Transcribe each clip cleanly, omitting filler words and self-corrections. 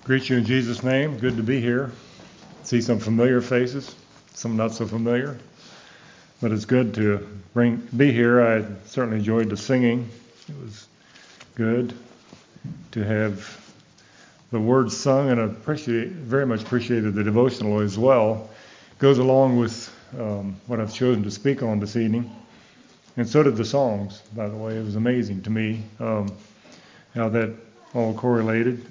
Greet you in Jesus' name. Good to be here. See some familiar faces, some not so familiar. But it's good to be here. I certainly enjoyed the singing. It was good to have the words sung, and I very much appreciated the devotional as well. It goes along with what I've chosen to speak on this evening. And so did the songs, by the way. It was amazing to me how that all correlated.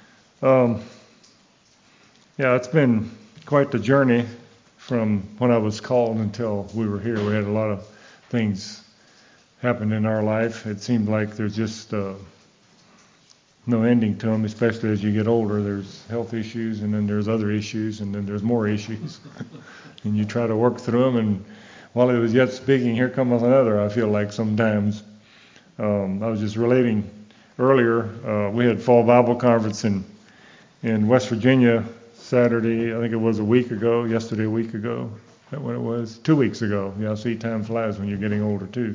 It's been quite the journey from when I was called until we were here. We had a lot of things happen in our life. It seemed like there's just no ending to them, especially as you get older. There's health issues, and then there's other issues, and then there's more issues. And you try to work through them, and while he was yet speaking, here comes another, I feel like sometimes. I was just relating earlier, we had Fall Bible Conference in West Virginia Saturday, I think it was a week ago, yesterday a week ago. Is that what it was? 2 weeks ago. Yeah, see, time flies when you're getting older too.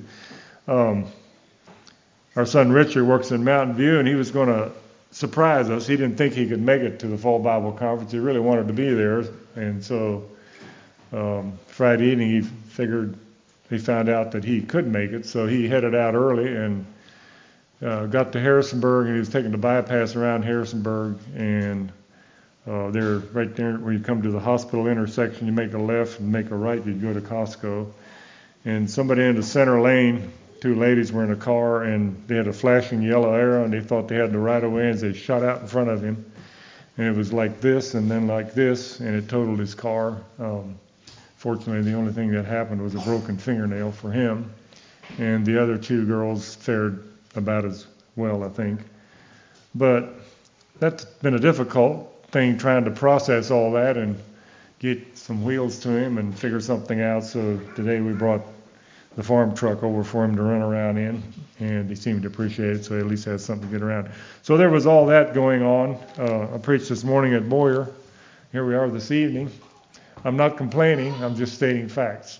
Our son Richard works in Mountain View, and he was going to surprise us. He didn't think he could make it to the Fall Bible Conference. He really wanted to be there, and so Friday evening he found out that he could make it, so he headed out early and got to Harrisonburg, and he was taking the bypass around Harrisonburg, and they're right there where you come to the hospital intersection. You make a left and make a right, you go to Costco. And somebody in the center lane, two ladies were in a car, and they had a flashing yellow arrow, and they thought they had the right of way, and they shot out in front of him. And it was like this and then like this, and it totaled his car. Fortunately, the only thing that happened was a broken fingernail for him. And the other two girls fared about as well, I think. But that's been a difficult thing, trying to process all that and get some wheels to him and figure something out. So today we brought the farm truck over for him to run around in, and he seemed to appreciate it, so he at least has something to get around. So there was all that going on. I preached this morning at Boyer. Here we are this evening. I'm not complaining, I'm just stating facts.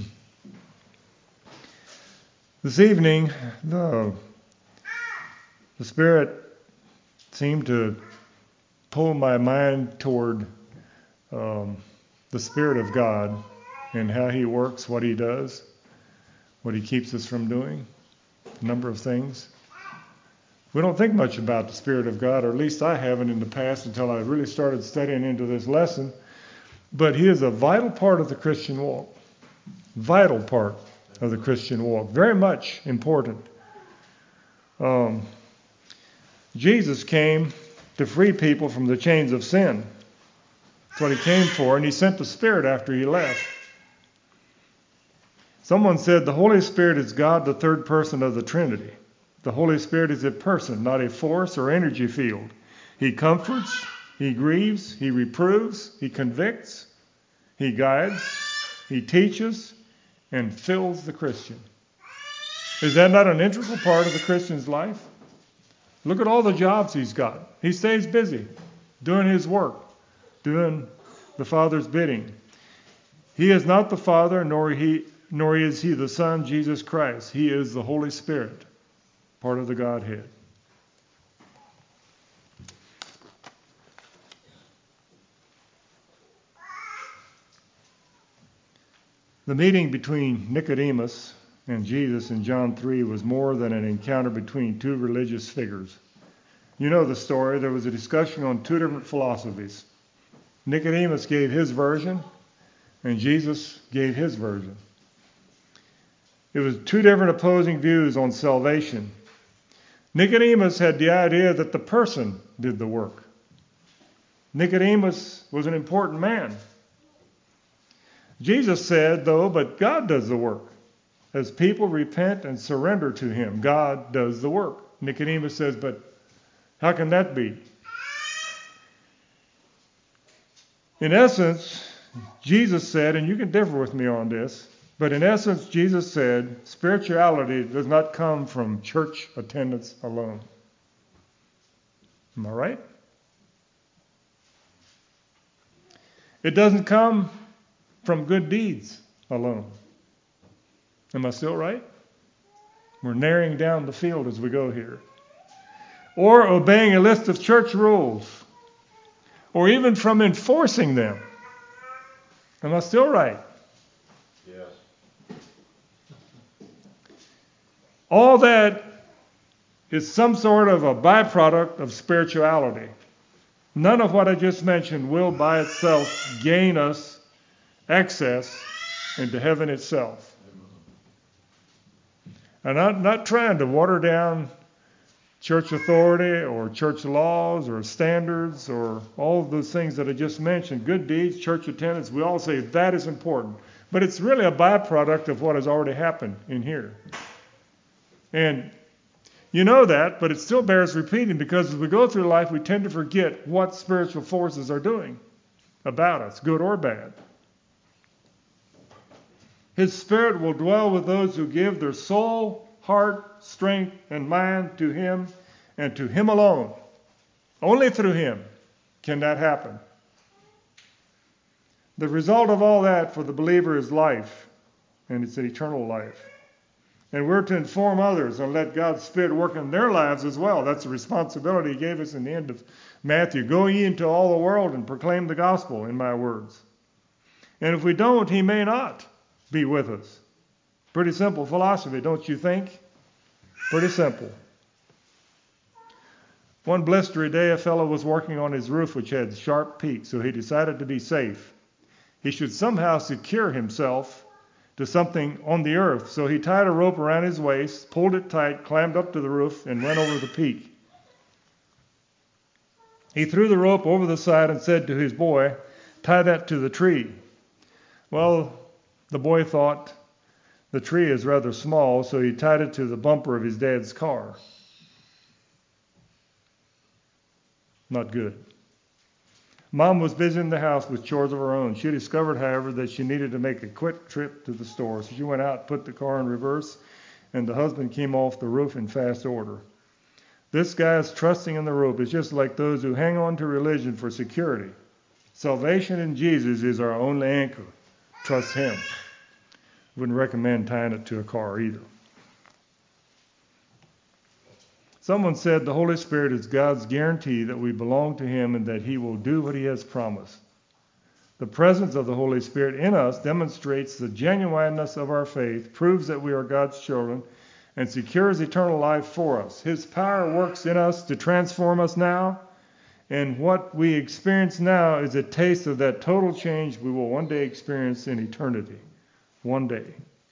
This evening, the Spirit seemed to pull my mind toward the Spirit of God and how He works, what He does, what He keeps us from doing, a number of things. We don't think much about the Spirit of God, or at least I haven't in the past until I really started studying into this lesson. But He is a vital part of the Christian walk. Vital part of the Christian walk. Very much important. Jesus came to free people from the chains of sin. That's what He came for, and He sent the Spirit after He left. Someone said the Holy Spirit is God, the third person of the Trinity. The Holy Spirit is a person, not a force or energy field. He comforts, He grieves, He reproves, He convicts, He guides, He teaches, and fills the Christian. Is that not an integral part of the Christian's life? Look at all the jobs he's got. He stays busy doing his work, doing the Father's bidding. He is not the Father, nor is He the Son, Jesus Christ. He is the Holy Spirit, part of the Godhead. The meeting between Nicodemus and Jesus in John 3 was more than an encounter between two religious figures. You know the story. There was a discussion on two different philosophies. Nicodemus gave his version, and Jesus gave his version. It was two different opposing views on salvation. Nicodemus had the idea that the person did the work. Nicodemus was an important man. Jesus said, though, but God does the work. As people repent and surrender to Him, God does the work. Nicodemus says, but how can that be? In essence, Jesus said, and you can differ with me on this, but in essence, Jesus said, spirituality does not come from church attendance alone. Am I right? It doesn't come from good deeds alone. Am I still right? We're narrowing down the field as we go here. Or obeying a list of church rules. or even from enforcing them. Am I still right? Yes. All that is some sort of a byproduct of spirituality. None of what I just mentioned will by itself gain us access into heaven itself. And I'm not trying to water down church authority or church laws or standards or all of those things that I just mentioned. Good deeds, church attendance, we all say that is important. But it's really a byproduct of what has already happened in here. And you know that, but it still bears repeating, because as we go through life, we tend to forget what spiritual forces are doing about us, good or bad. His Spirit will dwell with those who give their soul, heart, strength, and mind to Him, and to Him alone. Only through Him can that happen. The result of all that for the believer is life, and it's an eternal life. And we're to inform others and let God's Spirit work in their lives as well. That's the responsibility He gave us in the end of Matthew. Go ye into all the world and proclaim the gospel, in my words. And if we don't, He may not be with us. Pretty simple philosophy, don't you think? Pretty simple. One blistery day, a fellow was working on his roof, which had sharp peaks, so he decided to be safe. He should somehow secure himself to something on the earth. So he tied a rope around his waist, pulled it tight, climbed up to the roof, and went over the peak. He threw the rope over the side and said to his boy, "Tie that to the tree." Well, the boy thought the tree is rather small, so he tied it to the bumper of his dad's car. Not good. Mom was busy in the house with chores of her own. She discovered, however, that she needed to make a quick trip to the store. So she went out, put the car in reverse, and the husband came off the roof in fast order. This guy's trusting in the rope is just like those who hang on to religion for security. Salvation in Jesus is our only anchor. Trust Him. Wouldn't recommend tying it to a car either. Someone said the Holy Spirit is God's guarantee that we belong to Him and that He will do what He has promised. The presence of the Holy Spirit in us demonstrates the genuineness of our faith, proves that we are God's children, and secures eternal life for us. His power works in us to transform us now, and what we experience now is a taste of that total change we will one day experience in eternity. One day.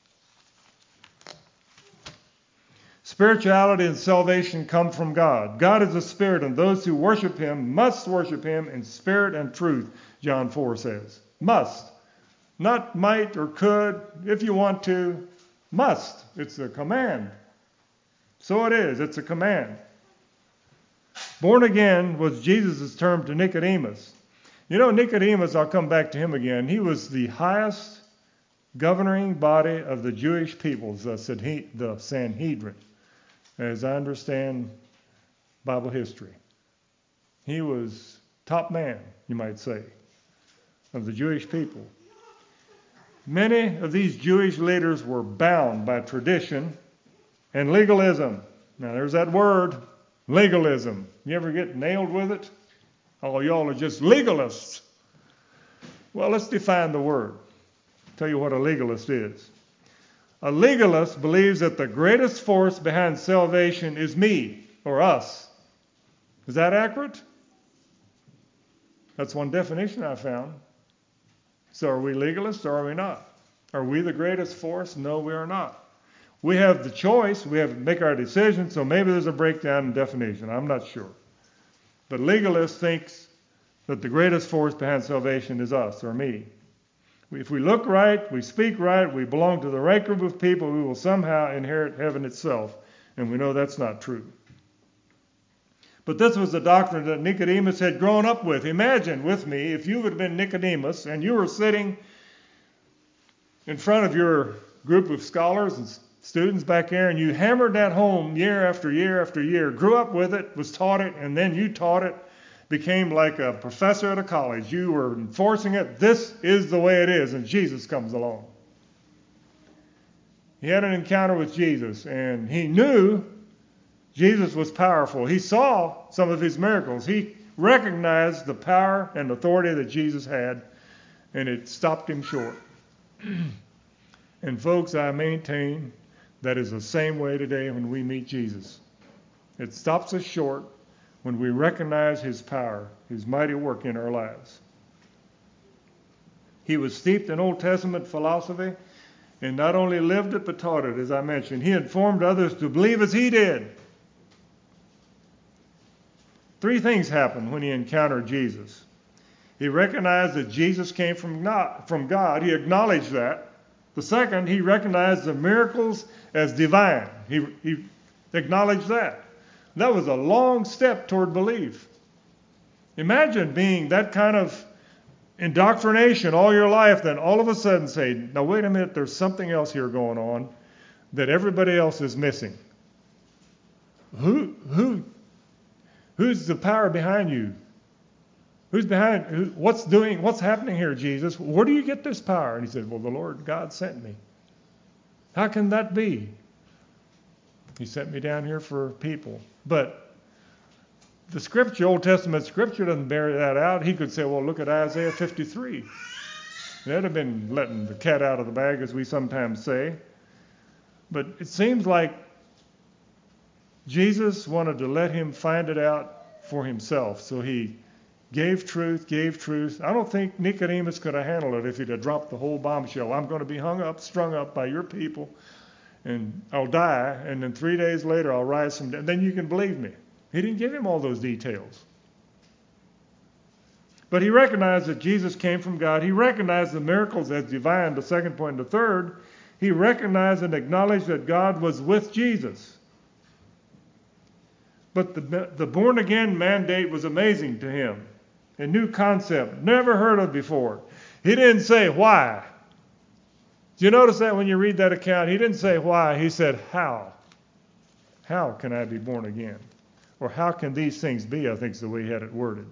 Spirituality and salvation come from God. God is a spirit, and those who worship Him must worship Him in spirit and truth, John 4 says. Must. Not might or could, if you want to. Must. It's a command. So it is. It's a command. Born again was Jesus' term to Nicodemus. You know, Nicodemus, I'll come back to him again. He was the highest governing body of the Jewish peoples, the Sanhedrin, as I understand Bible history. He was top man, you might say, of the Jewish people. Many of these Jewish leaders were bound by tradition and legalism. Now there's that word, legalism. You ever get nailed with it? Oh, y'all are just legalists. Well, let's define the word. Tell you what a legalist is. A legalist believes that the greatest force behind salvation is me or us. Is that accurate? That's one definition I found. So are we legalists or are we not? Are we the greatest force? No, we are not. We have the choice. We have to make our decision. So maybe there's a breakdown in definition. I'm not sure. But legalist thinks that the greatest force behind salvation is us or me. If we look right, we speak right, we belong to the right group of people, we will somehow inherit heaven itself. And we know that's not true. But this was the doctrine that Nicodemus had grown up with. Imagine with me if you had been Nicodemus and you were sitting in front of your group of scholars and students back there and you hammered that home year after year after year, grew up with it, was taught it, and then you taught it, became like a professor at a college. You were enforcing it. This is the way it is, and Jesus comes along. He had an encounter with Jesus, and he knew Jesus was powerful. He saw some of His miracles. He recognized the power and authority that Jesus had, and it stopped him short. And folks, I maintain that is the same way today when we meet Jesus. It stops us short when we recognize his power, his mighty work in our lives. He was steeped in Old Testament philosophy and not only lived it but taught it, as I mentioned. He informed others to believe as he did. 3 things happened when he encountered Jesus. He recognized that Jesus came from God. He acknowledged that. The second, he recognized the miracles as divine. He acknowledged that. That was a long step toward belief. Imagine being that kind of indoctrination all your life, then all of a sudden say, now wait a minute, there's something else here going on that everybody else is missing. Who's the power behind you? What's happening here, Jesus? Where do you get this power? And he said, well, the Lord God sent me. How can that be? He sent me down here for people. But the scripture, Old Testament scripture, doesn't bear that out. He could say, well, look at Isaiah 53. That'd have been letting the cat out of the bag, as we sometimes say. But it seems like Jesus wanted to let him find it out for himself. So he gave truth. I don't think Nicodemus could have handled it if he'd have dropped the whole bombshell. I'm going to be strung up by your people, and I'll die, and then 3 days later I'll rise from death. Then you can believe me. He didn't give him all those details. But he recognized that Jesus came from God. He recognized the miracles as divine, the second point. And the third, he recognized and acknowledged that God was with Jesus. But the born-again mandate was amazing to him. A new concept, never heard of before. He didn't say why. Do you notice that when you read that account? He didn't say why. He said how. How can I be born again? Or how can these things be, I think is the way he had it worded.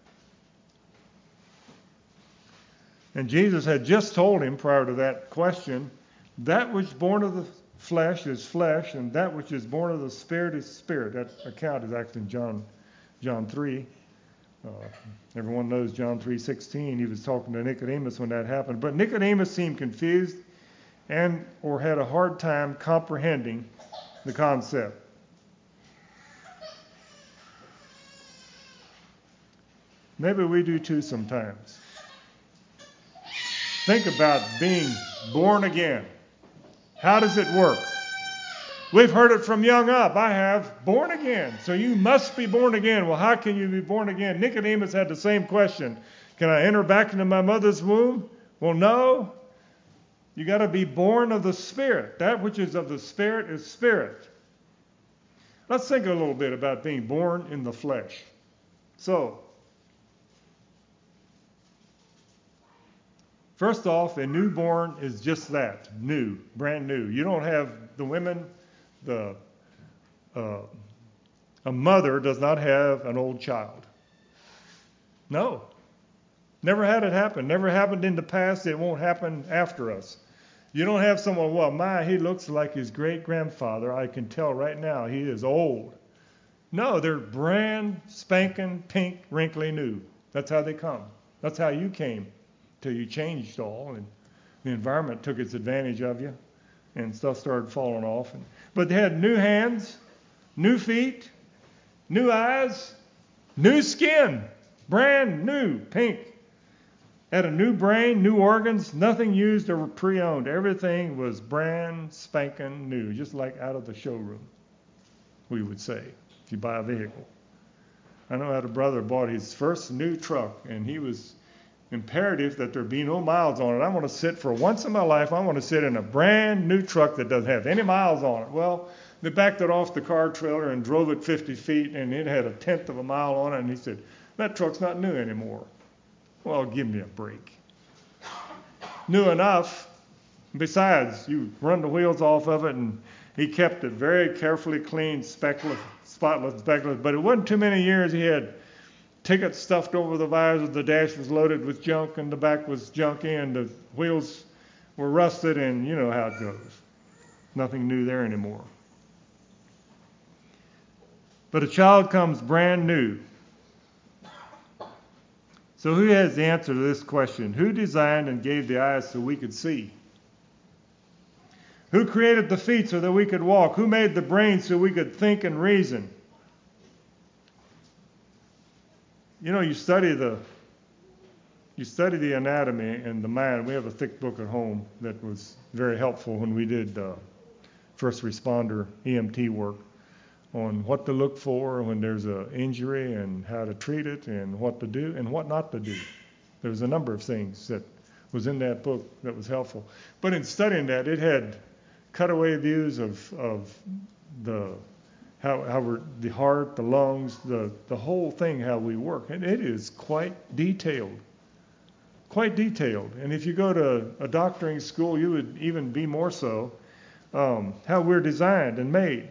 And Jesus had just told him prior to that question, that which is born of the flesh is flesh, and that which is born of the Spirit is spirit. That account is actually in John 3. Everyone knows John 3:16. He was talking to Nicodemus when that happened. But Nicodemus seemed confused or had a hard time comprehending the concept. Maybe we do too sometimes. Think about being born again. How does it work? We've heard it from young up. I have born again. So you must be born again. Well, how can you be born again? Nicodemus had the same question. Can I enter back into my mother's womb? Well, no. You got to be born of the Spirit. That which is of the Spirit is spirit. Let's think a little bit about being born in the flesh. So, first off, a newborn is just that, new, brand new. You don't have the women, a mother does not have an old child. No. Never had it happen. Never happened in the past. It won't happen after us. You don't have someone, well, he looks like his great-grandfather. I can tell right now he is old. No, they're brand spanking, pink, wrinkly new. That's how they come. That's how you came. Till you changed all, and the environment took its advantage of you, and stuff started falling off. But they had new hands, new feet, new eyes, new skin, brand new, pink. Had a new brain, new organs, nothing used or pre-owned. Everything was brand spanking new, just like out of the showroom, we would say, if you buy a vehicle. I know I had a brother who bought his first new truck, and he was imperative that there be no miles on it. I want to sit for once in my life, I want to sit in a brand new truck that doesn't have any miles on it. Well, they backed it off the car trailer and drove it 50 feet, and it had 1/10 of a mile on it, and he said, that truck's not new anymore. Well, give me a break. New enough. Besides, you run the wheels off of it, and he kept it very carefully clean, spotless, speckless. But it wasn't too many years he had tickets stuffed over the visor, the dash was loaded with junk, and the back was junky, and the wheels were rusted, and you know how it goes. Nothing new there anymore. But a child comes brand new. So who has the answer to this question? Who designed and gave the eyes so we could see? Who created the feet so that we could walk? Who made the brain so we could think and reason? You know, you study the anatomy and the mind. We have a thick book at home that was very helpful when we did first responder EMT work on what to look for when there's an injury and how to treat it and what to do and what not to do. There was a number of things that was in that book that was helpful. But in studying that, it had cutaway views of the how we're, the heart, the lungs, the whole thing, how we work. And it is quite detailed. Quite detailed. And if you go to a doctoring school, you would even be more so, how we're designed and made.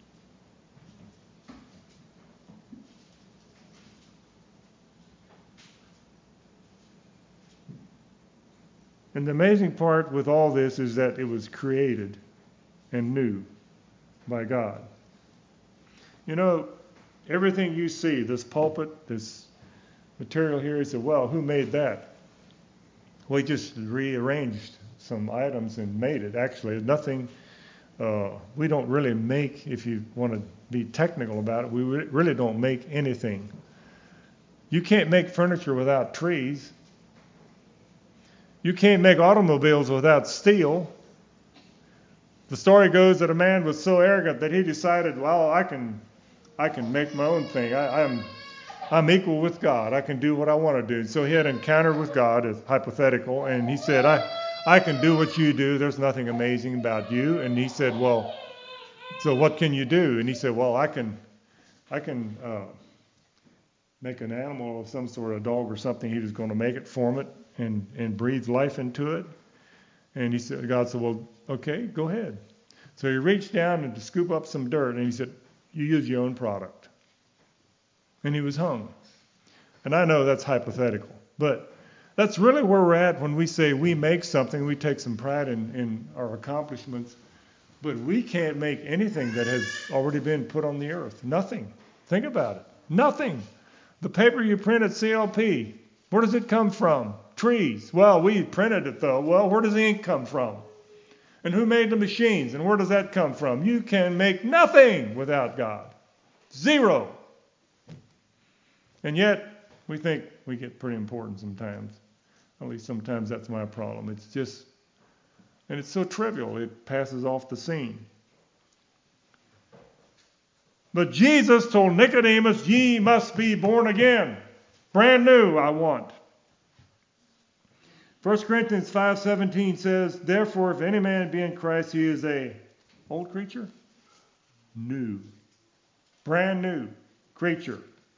And the amazing part with all this is that it was created and new by God. You know, everything you see, this pulpit, this material here, you say, well, who made that? We just rearranged some items and made it. Actually, nothing, we don't really make, if you want to be technical about it, we really don't make anything. You can't make furniture without trees. You can't make automobiles without steel. The story goes that a man was so arrogant that he decided, well, I can make my own thing. I'm equal with God. I can do what I want to do. So he had an encounter with God, as hypothetical, and he said, I can do what you do. There's nothing amazing about you. And he said, well, so what can you do? And he said, well, I can make an animal of some sort, a dog or something. He was going to make it, form it, and breathe life into it. And he said, God said, well, okay, go ahead. So he reached down and to scoop up some dirt, and he said, you use your own product. And he was hung. And I know that's hypothetical, but that's really where we're at when we say we make something, we take some pride in our accomplishments, but we can't make anything that has already been put on the earth. Nothing. Think about it. Nothing. The paper you print at CLP, where does it come from? Trees. Well, we printed it though. Well, where does the ink come from? And who made the machines? And where does that come from? You can make nothing without God. Zero. And yet, we think we get pretty important sometimes. At least sometimes that's my problem. It's just, and it's so trivial, it passes off the scene. But Jesus told Nicodemus, ye must be born again. Brand new, I want. 1 Corinthians 5:17 says, therefore, if any man be in Christ, he is a old creature? New. Brand new creature.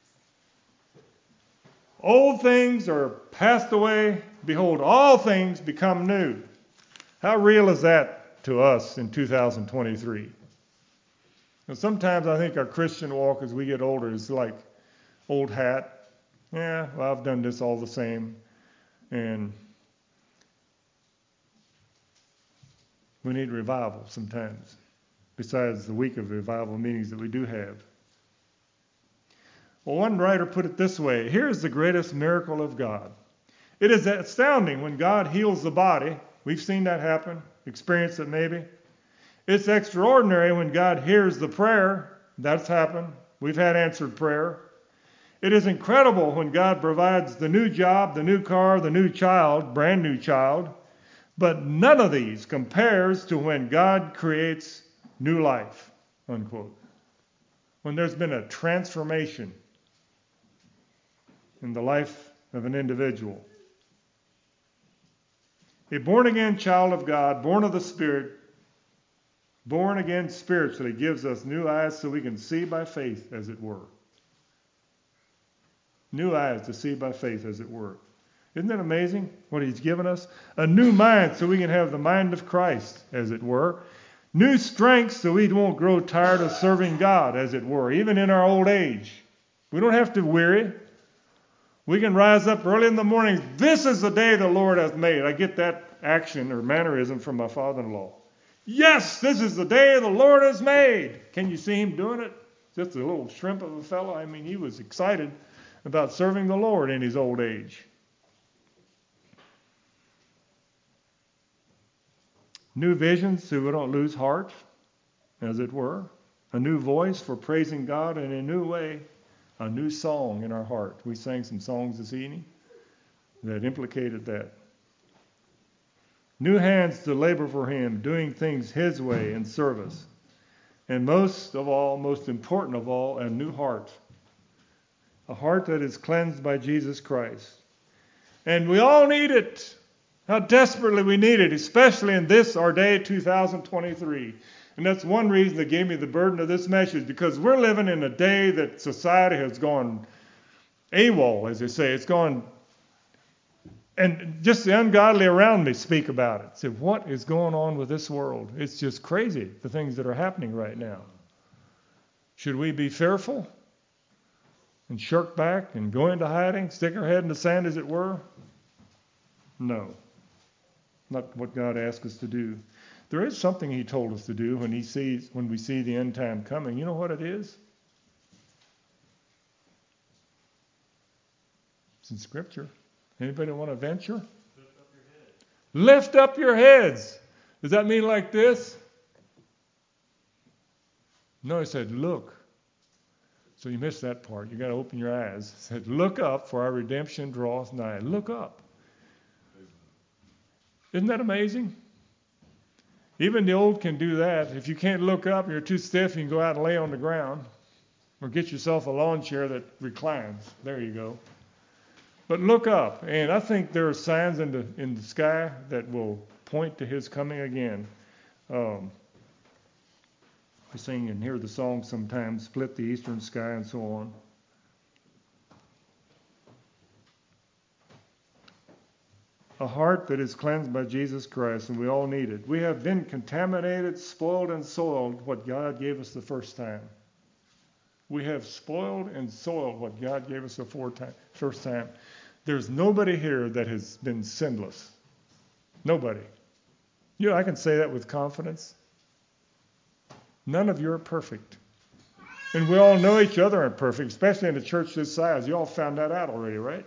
Old things are passed away. Behold, all things become new. How real is that to us in 2023? And sometimes I think our Christian walk as we get older is like old hat. Yeah, well, I've done this all the same. And we need revival sometimes, besides the week of revival meetings that we do have. Well, one writer put it this way, here is the greatest miracle of God. It is astounding when God heals the body. We've seen that happen, experienced it maybe. It's extraordinary when God hears the prayer. That's happened. We've had answered prayer. It is incredible when God provides the new job, the new car, the new child, brand new child. But none of these compares to when God creates new life, unquote. When there's been a transformation in the life of an individual. A born-again child of God, born of the Spirit, born again spiritually, gives us new eyes so we can see by faith, as it were. New eyes to see by faith, as it were. Isn't that amazing what he's given us? A new mind so we can have the mind of Christ, as it were. New strength so we won't grow tired of serving God, as it were, even in our old age. We don't have to weary. We can rise up early in the morning. This is the day the Lord hath made. I get that action or mannerism from my father-in-law. Yes, this is the day the Lord has made. Can you see him doing it? Just a little shrimp of a fellow. I mean, he was excited about serving the Lord in his old age. New visions so we don't lose heart, as it were. A new voice for praising God in a new way. A new song in our heart. We sang some songs this evening that implicated that. New hands to labor for him, doing things his way in service. And most of all, most important of all, a new heart. A heart that is cleansed by Jesus Christ. And we all need it. How desperately we need it, especially in this, our day, 2023. And that's one reason that gave me the burden of this message, because we're living in a day that society has gone AWOL, as they say. It's gone, and just the ungodly around me speak about it. Say, what is going on with this world? It's just crazy, the things that are happening right now. Should we be fearful and shirk back and go into hiding, stick our head in the sand, as it were? No. Not what God asked us to do. There is something he told us to do when we see the end time coming. You know what it is? It's in Scripture. Anybody want to venture? Lift up your head. Lift up your heads. Does that mean like this? No, he said, look. So you missed that part. You got to open your eyes. He said, look up, for our redemption draweth nigh. Look up. Isn't that amazing? Even the old can do that. If you can't look up, you're too stiff, you can go out and lay on the ground. Or get yourself a lawn chair that reclines. There you go. But look up. And I think there are signs in the sky that will point to his coming again. I sing and hear the song sometimes, split the eastern sky and so on. A heart that is cleansed by Jesus Christ, and we all need it. We have been contaminated, spoiled, and soiled what God gave us the first time. We have spoiled and soiled what God gave us the first time. There's nobody here that has been sinless. Nobody. You know, I can say that with confidence. None of you are perfect. And we all know each other aren't perfect, especially in a church this size. You all found that out already, right?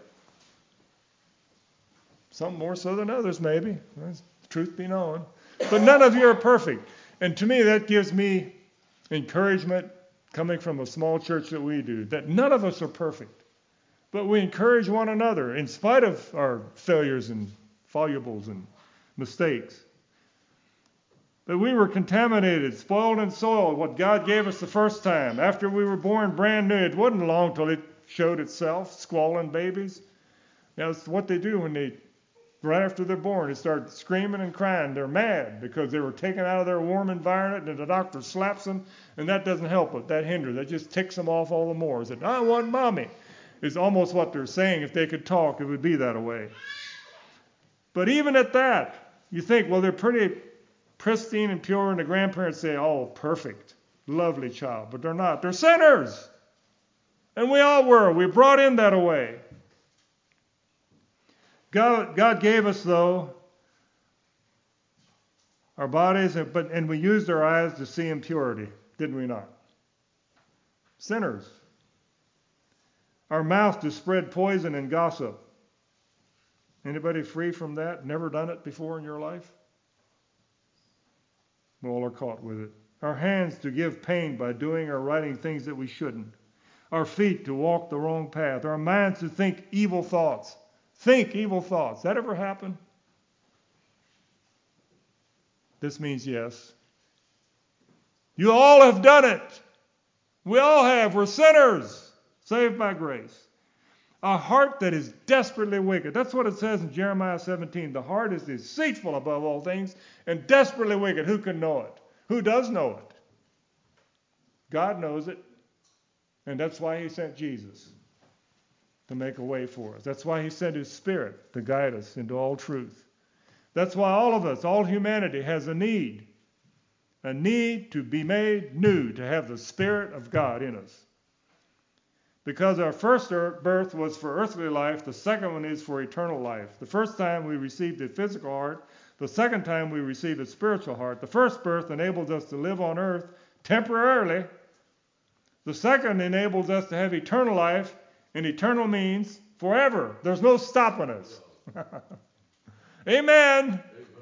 Some more so than others, maybe. Truth be known. But none of you are perfect. And to me, that gives me encouragement coming from a small church that we do, that none of us are perfect. But we encourage one another in spite of our failures and foibles and mistakes. But we were contaminated, spoiled and soiled, what God gave us the first time. After we were born brand new, it wasn't long till it showed itself, squalling babies. That's what they do when right after they're born, they start screaming and crying. They're mad because they were taken out of their warm environment and the doctor slaps them, and that doesn't help it. That hinders. That just ticks them off all the more. Is that, I want mommy, is almost what they're saying. If they could talk, it would be that way. But even at that, you think, well, they're pretty pristine and pure, and the grandparents say, oh, perfect, lovely child. But they're not. They're sinners. And we all were. We brought in that way. God gave us, though, our bodies, and we used our eyes to see impurity, didn't we not? Sinners. Our mouth to spread poison and gossip. Anybody free from that? Never done it before in your life? We all are caught with it. Our hands to give pain by doing or writing things that we shouldn't. Our feet to walk the wrong path. Our minds to think evil thoughts. Think evil thoughts. That ever happen? This means yes. You all have done it. We all have. We're sinners, saved by grace. A heart that is desperately wicked. That's what it says in Jeremiah 17. The heart is deceitful above all things and desperately wicked. Who can know it? Who does know it? God knows it. And that's why he sent Jesus to make a way for us. That's why he sent his Spirit to guide us into all truth. That's why all of us, all humanity, has a need to be made new, to have the Spirit of God in us. Because our first birth was for earthly life, the second one is for eternal life. The first time we received a physical heart, the second time we received a spiritual heart. The first birth enables us to live on earth temporarily. The second enables us to have eternal life And eternal means forever. There's no stopping us. Amen.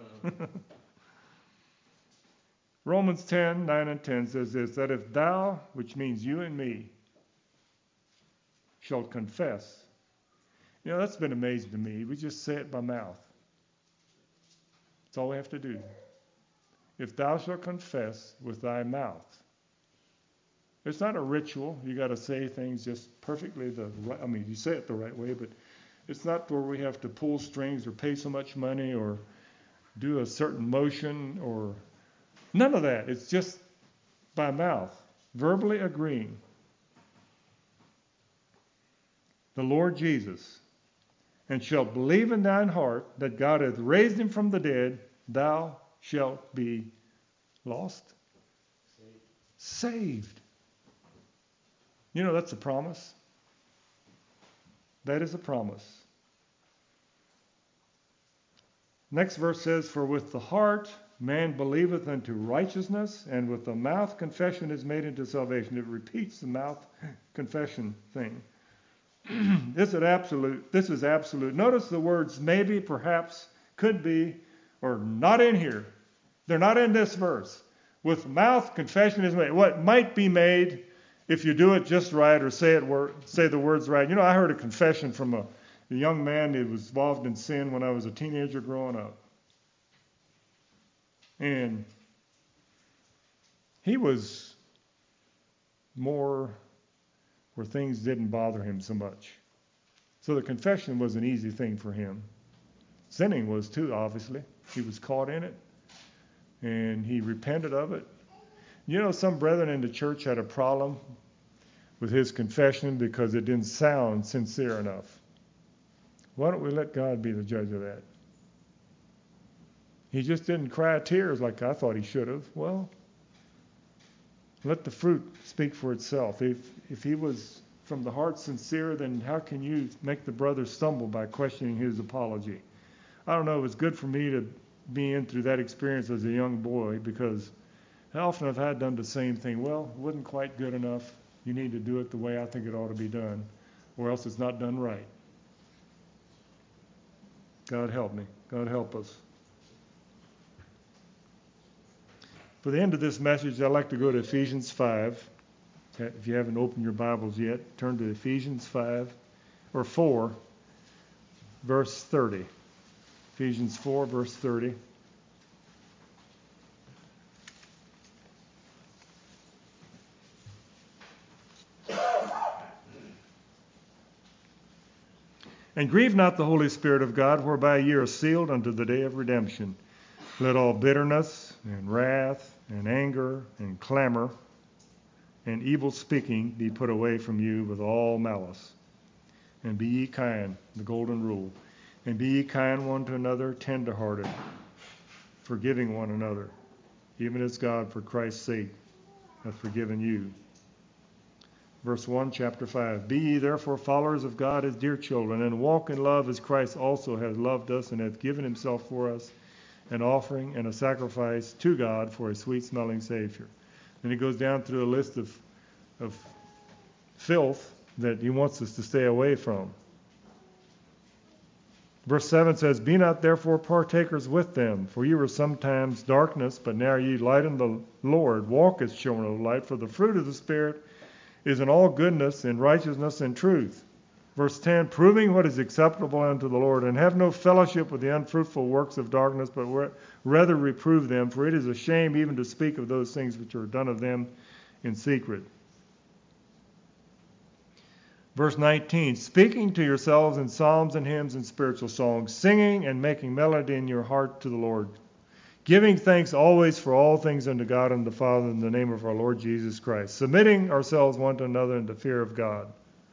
Romans 10, 9 and 10 says this, that if thou, which means you and me, shalt confess. You know, that's been amazing to me. We just say it by mouth. That's all we have to do. If thou shalt confess with thy mouth. It's not a ritual. You got to say things just perfectly you say it the right way, but it's not where we have to pull strings or pay so much money or do a certain motion or none of that. It's just by mouth, verbally agreeing. The Lord Jesus, and shalt believe in thine heart that God hath raised him from the dead, thou shalt be lost? Saved. You know, that's a promise. That is a promise. Next verse says, for with the heart man believeth unto righteousness, and with the mouth confession is made unto salvation. It repeats the mouth confession thing. This is absolute. Notice the words maybe, perhaps, could be, or not in here. They're not in this verse. With mouth confession is made. What might be made if you do it just right or say the words right. You know, I heard a confession from a young man who was involved in sin when I was a teenager growing up. And he was more where things didn't bother him so much. So the confession was an easy thing for him. Sinning was too, obviously. He was caught in it, and he repented of it. You know, some brethren in the church had a problem with his confession because it didn't sound sincere enough. Why don't we let God be the judge of that? He just didn't cry tears like I thought he should have. Well, let the fruit speak for itself. If he was from the heart sincere, then how can you make the brother stumble by questioning his apology? I don't know. It was good for me to be in through that experience as a young boy, because how often have I done the same thing? Well, it wasn't quite good enough. You need to do it the way I think it ought to be done, or else it's not done right. God help me. God help us. For the end of this message, I'd like to go to Ephesians 5. If you haven't opened your Bibles yet, turn to Ephesians 4, verse 30. Ephesians 4, verse 30. And grieve not the Holy Spirit of God, whereby ye are sealed unto the day of redemption. Let all bitterness and wrath and anger and clamor and evil speaking be put away from you with all malice. And be ye kind, the golden rule. And be ye kind one to another, tender-hearted, forgiving one another, even as God for Christ's sake hath forgiven you. Verse 1, chapter 5. Be ye therefore followers of God as dear children, and walk in love as Christ also hath loved us and hath given himself for us, an offering and a sacrifice to God for a sweet-smelling Savior. Then he goes down through a list of filth that he wants us to stay away from. Verse 7 says, Be not therefore partakers with them, for ye were sometimes darkness, but now ye light in the Lord. Walk as children of light, for the fruit of the Spirit is in all goodness and righteousness and truth. Verse 10, proving what is acceptable unto the Lord, and have no fellowship with the unfruitful works of darkness, but rather reprove them, for it is a shame even to speak of those things which are done of them in secret. Verse 19, speaking to yourselves in psalms and hymns and spiritual songs, singing and making melody in your heart to the Lord, giving thanks always for all things unto God and the Father in the name of our Lord Jesus Christ, submitting ourselves one to another in the fear of God.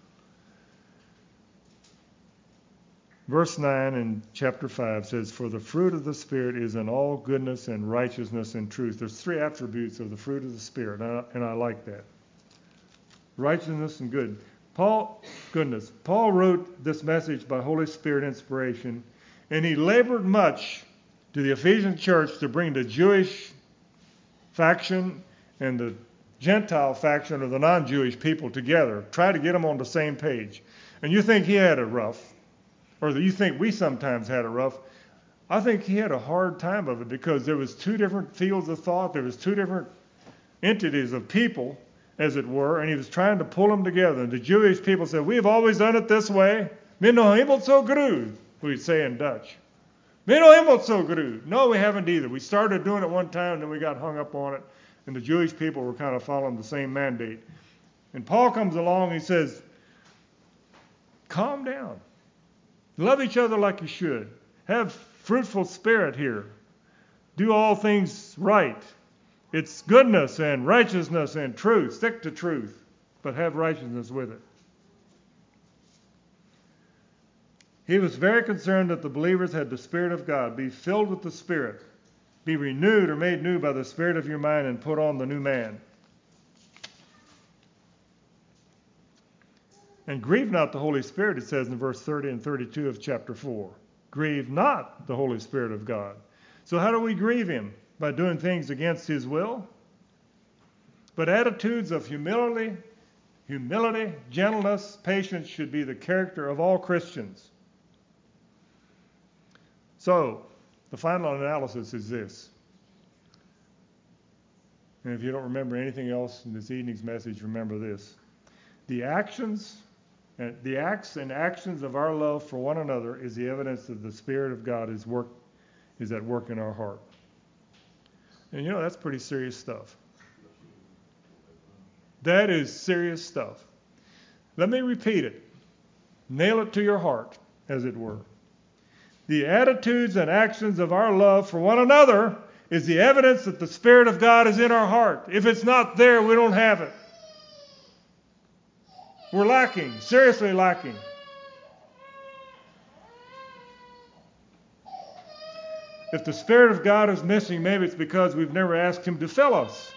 Verse 9 in chapter 5 says, For the fruit of the Spirit is in all goodness and righteousness and truth. There's three attributes of the fruit of the Spirit, and I like that. Righteousness and good. Paul wrote this message by Holy Spirit inspiration, and he labored much to the Ephesian church to bring the Jewish faction and the Gentile faction or the non-Jewish people together, try to get them on the same page. And you think he had it rough, or you think we sometimes had it rough. I think he had a hard time of it because there was two different fields of thought. There was two different entities of people, as it were, and he was trying to pull them together. And the Jewish people said, "We've always done it this way. Men nog helemaal zo gedoe," we'd say in Dutch. Men nog helemaal zo gedoe. No, we haven't either. We started doing it one time, then we got hung up on it, and the Jewish people were kind of following the same mandate. And Paul comes along and he says, calm down. Love each other like you should. Have fruitful spirit here. Do all things right. It's goodness and righteousness and truth. Stick to truth, but have righteousness with it. He was very concerned that the believers had the Spirit of God. Be filled with the Spirit. Be renewed or made new by the Spirit of your mind and put on the new man. And grieve not the Holy Spirit, it says in verse 30 and 32 of chapter 4. Grieve not the Holy Spirit of God. So how do we grieve him? By doing things against his will? But attitudes of humility, gentleness, patience should be the character of all Christians. So, the final analysis is this. And if you don't remember anything else in this evening's message, remember this. The acts and actions of our love for one another is the evidence that the Spirit of God is at work in our heart. And you know, that's pretty serious stuff. That is serious stuff. Let me repeat it. Nail it to your heart, as it were. The attitudes and actions of our love for one another is the evidence that the Spirit of God is in our heart. If it's not there, we don't have it. We're lacking, seriously lacking. If the Spirit of God is missing, maybe it's because we've never asked him to fill us.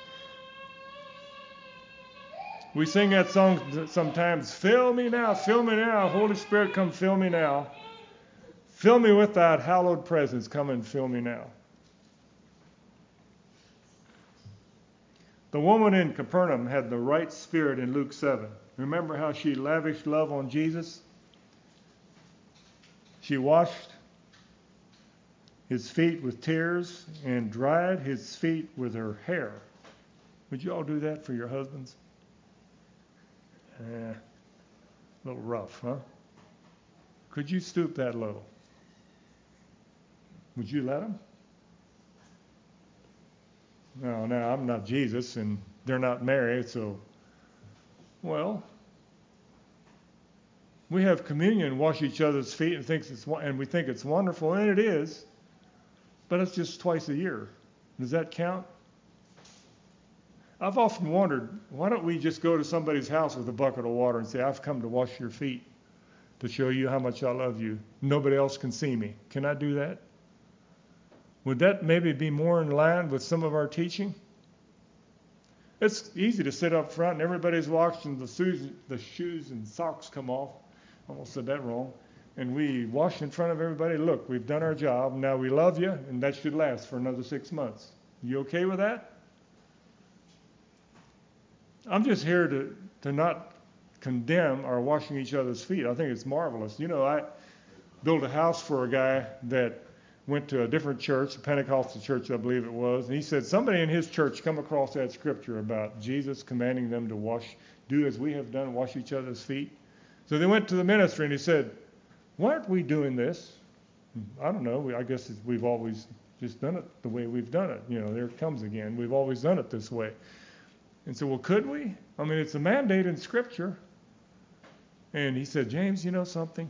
We sing that song sometimes, fill me now, Holy Spirit, come fill me now. Fill me with that hallowed presence, come and fill me now. The woman in Capernaum had the right spirit in Luke 7. Remember how she lavished love on Jesus? She washed his feet with tears and dried his feet with her hair. Would you all do that for your husbands? A little rough, huh? Could you stoop that low? Would you let him? No, I'm not Jesus, and they're not married, so, well, we have communion, wash each other's feet, and we think it's wonderful, and it is, but it's just twice a year. Does that count? I've often wondered, why don't we just go to somebody's house with a bucket of water and say, I've come to wash your feet to show you how much I love you. Nobody else can see me. Can I do that? Would that maybe be more in line with some of our teaching? It's easy to sit up front and everybody's watching the shoes and socks come off. Almost said that wrong. And we wash in front of everybody. Look, we've done our job. Now we love you, and that should last for another 6 months. You okay with that? I'm just here to not condemn our washing each other's feet. I think it's marvelous. You know, I built a house for a guy that went to a different church, a Pentecostal church, I believe it was, and he said somebody in his church come across that scripture about Jesus commanding them to do as we have done, wash each other's feet. So they went to the ministry and he said, why aren't we doing this? I don't know. I guess we've always just done it the way we've done it. You know, there it comes again. We've always done it this way. And so, well, could we? I mean, it's a mandate in Scripture. And he said, James, you know something?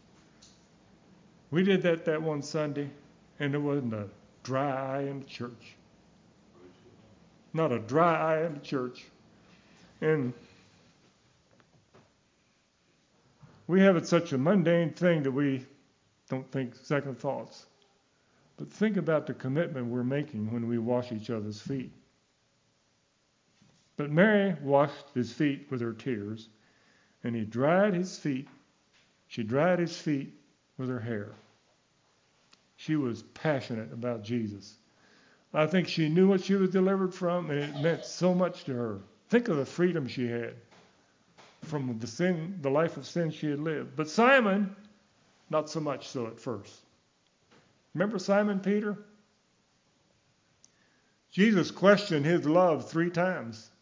We did that one Sunday, and there wasn't a dry eye in the church. Not a dry eye in the church. And we have it such a mundane thing that we don't think second thoughts. But think about the commitment we're making when we wash each other's feet. But Mary washed his feet with her tears, and she dried his feet with her hair. She was passionate about Jesus. I think she knew what she was delivered from, and it meant so much to her. Think of the freedom she had from the life of sin she had lived. But Simon, not so much so at first. Remember Simon Peter? Jesus questioned his love 3 times.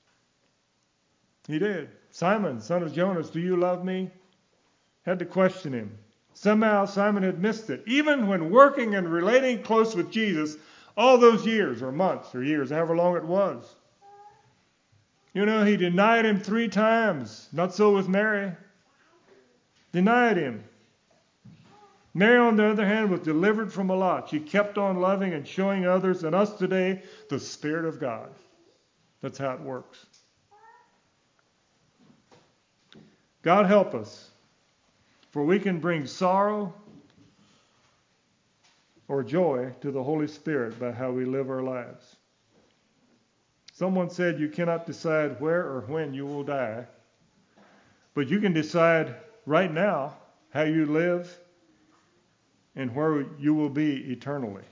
He did. Simon, son of Jonas, do you love me? Had to question him. Somehow Simon had missed it. Even when working and relating close with Jesus all those years or months or years, however long it was. You know, he denied him 3 times. Not so with Mary. Denied him. Mary, on the other hand, was delivered from a lot. She kept on loving and showing others and us today the Spirit of God. That's how it works. God help us, for we can bring sorrow or joy to the Holy Spirit by how we live our lives. Someone said you cannot decide where or when you will die, but you can decide right now how you live and where you will be eternally.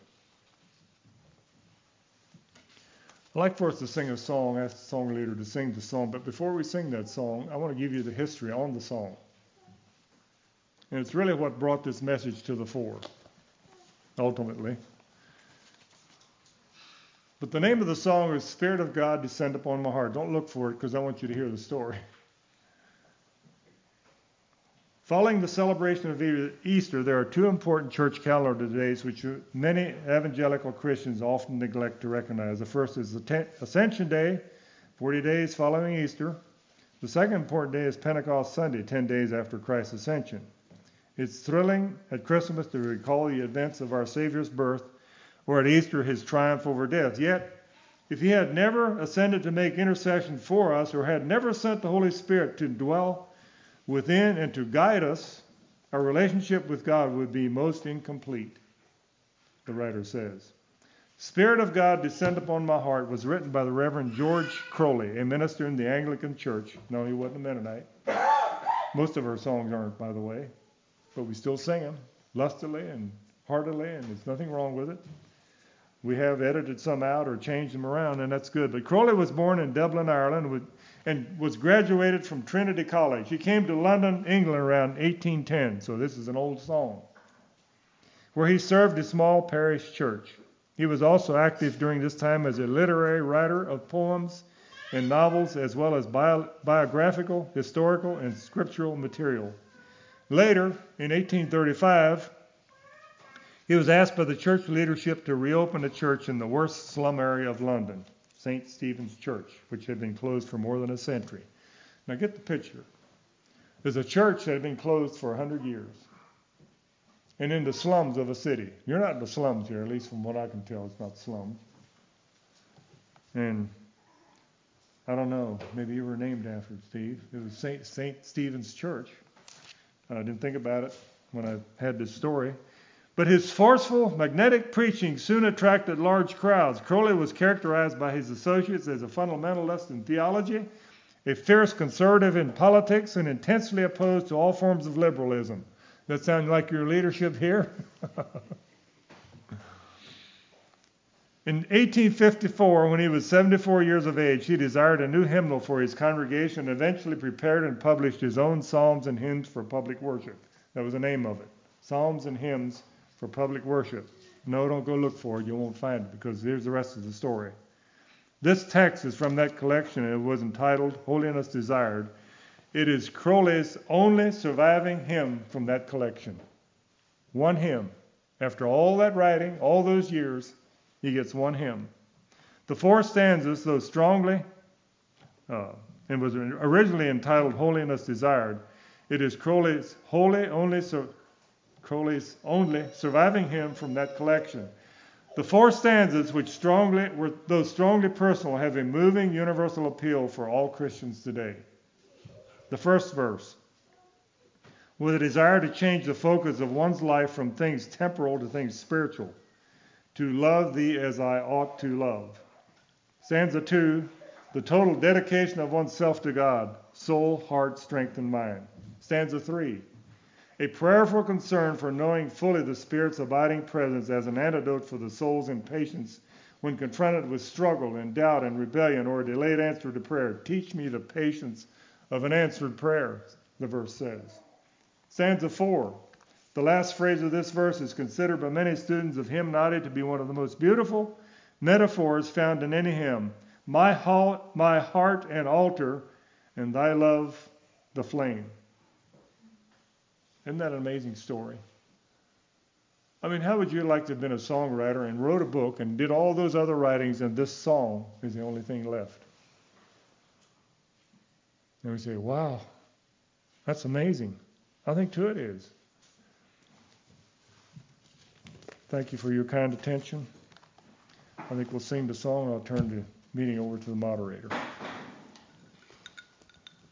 I'd like for us to sing a song, ask the song leader to sing the song, but before we sing that song, I want to give you the history on the song. And it's really what brought this message to the fore, ultimately. But the name of the song is Spirit of God, Descend Upon My Heart. Don't look for it because I want you to hear the story. Following the celebration of Easter, there are 2 important church calendar days which many evangelical Christians often neglect to recognize. The first is the Ascension Day, 40 days following Easter. The second important day is Pentecost Sunday, 10 days after Christ's ascension. It's thrilling at Christmas to recall the events of our Savior's birth, or at Easter, his triumph over death. Yet, if he had never ascended to make intercession for us, or had never sent the Holy Spirit to dwell within and to guide us, our relationship with God would be most incomplete, the writer says. Spirit of God, Descend Upon My Heart was written by the Reverend George Crowley, a minister in the Anglican Church. No, he wasn't a Mennonite. Most of our songs aren't, by the way, but we still sing them lustily and heartily, and there's nothing wrong with it. We have edited some out or changed them around, and that's good. But Crowley was born in Dublin, Ireland, and was graduated from Trinity College. He came to London, England around 1810, so this is an old song, where he served a small parish church. He was also active during this time as a literary writer of poems and novels, as well as biographical, historical, and scriptural material. Later, in 1835, he was asked by the church leadership to reopen a church in the worst slum area of London, St. Stephen's Church, which had been closed for more than a century. Now get the picture. There's a church that had been closed for 100 years. And in the slums of a city. You're not in the slums here, at least from what I can tell, it's not slums. And I don't know, maybe you were named after it, Steve. It was St. Stephen's Church. I didn't think about it when I had this story. But his forceful, magnetic preaching soon attracted large crowds. Crowley was characterized by his associates as a fundamentalist in theology, a fierce conservative in politics, and intensely opposed to all forms of liberalism. That sound like your leadership here? In 1854, when he was 74 years of age, he desired a new hymnal for his congregation and eventually prepared and published his own psalms and hymns for public worship. That was the name of it. Psalms and hymns for public worship. No, don't go look for it. You won't find it because here's the rest of the story. This text is from that collection and it was entitled Holiness Desired. It is Crowley's only surviving hymn from that collection. One hymn. After all that writing, all those years, he gets one hymn. The 4 stanzas, though strongly, and was originally entitled Holiness Desired, it is Crowley's only surviving hymn from that collection. The 4 stanzas, which though strongly personal, have a moving universal appeal for all Christians today. The first verse, with a desire to change the focus of one's life from things temporal to things spiritual, to love thee as I ought to love. Stanza 2, the total dedication of oneself to God, soul, heart, strength, and mind. Stanza 3, a prayerful concern for knowing fully the Spirit's abiding presence as an antidote for the soul's impatience when confronted with struggle and doubt and rebellion or a delayed answer to prayer. Teach me the patience of an answered prayer, the verse says. Stanza 4. The last phrase of this verse is considered by many students of hymnody to be one of the most beautiful metaphors found in any hymn. My heart an altar, and thy love the flame. Isn't that an amazing story? I mean, how would you like to have been a songwriter and wrote a book and did all those other writings and this song is the only thing left? And we say, wow, that's amazing. I think too it is. Thank you for your kind attention. I think we'll sing the song and I'll turn the meeting over to the moderator.